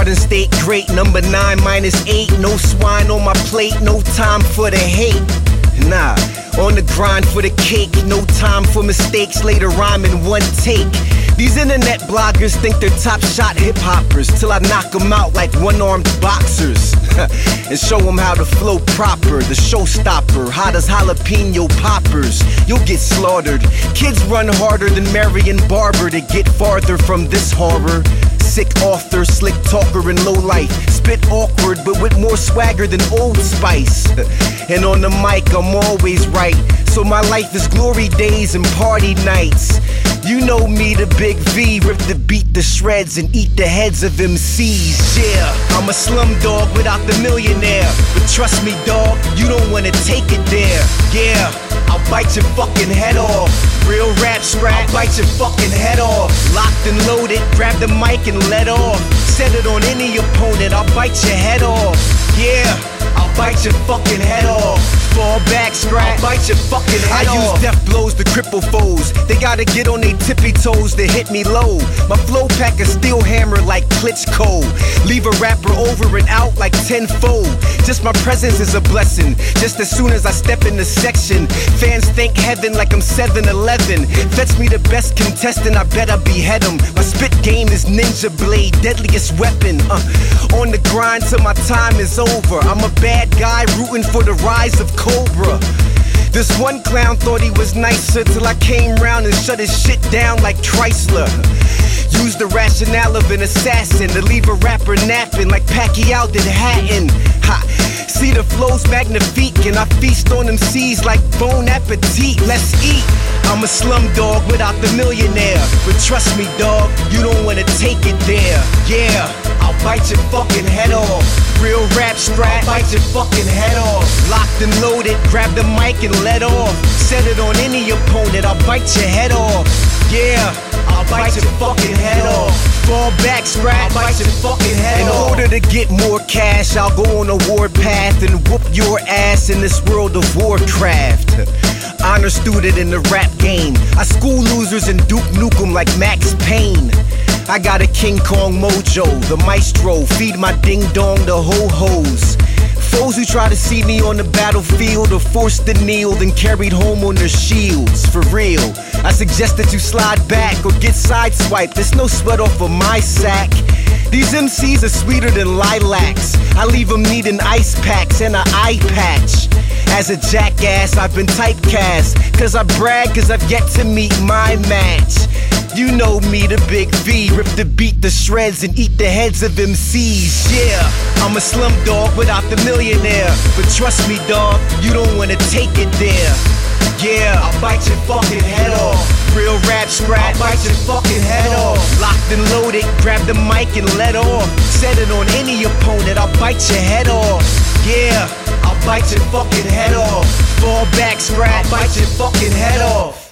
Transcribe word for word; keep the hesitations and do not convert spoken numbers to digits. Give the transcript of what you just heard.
Garden State great, number nine minus eight. No swine on my plate, no time for the hate. Nah, on the grind for the cake, no time for mistakes, later rhyme in one take. These internet bloggers think they're top shot hip-hoppers till I knock them out like one-armed boxers and show them how to flow proper, the showstopper, hot as jalapeno poppers. You'll get slaughtered. Kids run harder than Marion Barber to get farther from this horror. Sick author, slick talker, and low life. Spit awkward, but with more swagger than Old Spice. And on the mic, I'm always right. So my life is glory days and party nights. You know me, the big V, rip the beat to shreds and eat the heads of M Cs. Yeah, I'm a slum dog without the millionaire. But trust me, dog, you don't wanna take it there. Yeah, I'll bite your fucking head off. Real rap scrap, I'll bite your fucking head off. Locked and loaded, grab the mic and let off. Set it on any opponent, I'll bite your head off. Yeah, I'll bite your fucking head off. Fall back, scrap, I'll bite your fucking head I off. I use death blows to cripple foes. They gotta get on their tippy toes to hit me low. My flow pack a steel hammer like Klitschko. Leave a rapper over and out like tenfold. Just my presence is a blessing. Just as soon as I step in the section, fans thank heaven like I'm seven eleven. Fetch me the best contestant, I bet I behead him. My spit game is ninja blade, deadliest weapon. Uh, on the grind till my time is over. I'm a bad guy rooting for the rise of Cobra. This one clown thought he was nicer till I came round and shut his shit down like Chrysler. Use the rationale of an assassin to leave a rapper napping like Pacquiao did Hatton. Ha! See the flows magnifique and I feast on them C's like bon appetit. Let's eat. I'm a slum dog without the millionaire. But trust me, dog, you don't wanna take it there. Yeah, I'll bite your fucking head off. Real rap strap, I'll bite your fucking head off. Locked and loaded, grab the mic and let off. Set it on any opponent, I'll bite your head off. Yeah, I'll bite your fucking head off. Fall back, scrap, I'll bite your fucking head off. In order to get more cash, I'll go on a warpath and whoop your ass in this world of Warcraft. Honor student in the rap game. I school losers and Duke Nukem like Max Payne. I got a King Kong mojo, the maestro. Feed my ding dong to ho-hos. Foes who try to see me on the battlefield are forced to kneel, then carried home on their shields. For real, I suggest that you slide back or get sideswiped. There's no sweat off of my sack. These M Cs are sweeter than lilacs. I leave them needing ice packs and an eye patch. As a jackass, I've been typecast, cause I brag cause I've yet to meet my match. You know me, the big V, rip the beat to shreds and eat the heads of M Cs. Yeah, I'm a slum dog without the millionaire. But trust me, dog, you don't wanna take it there. Yeah, I'll bite your fucking head off. Real rap scrap, I'll bite your fucking head off. Locked and loaded, grab the mic and let off. Set it on any opponent, I'll bite your head off. Yeah, I'll bite your fucking head off. Fall back, scrap, I'll bite your fucking head off.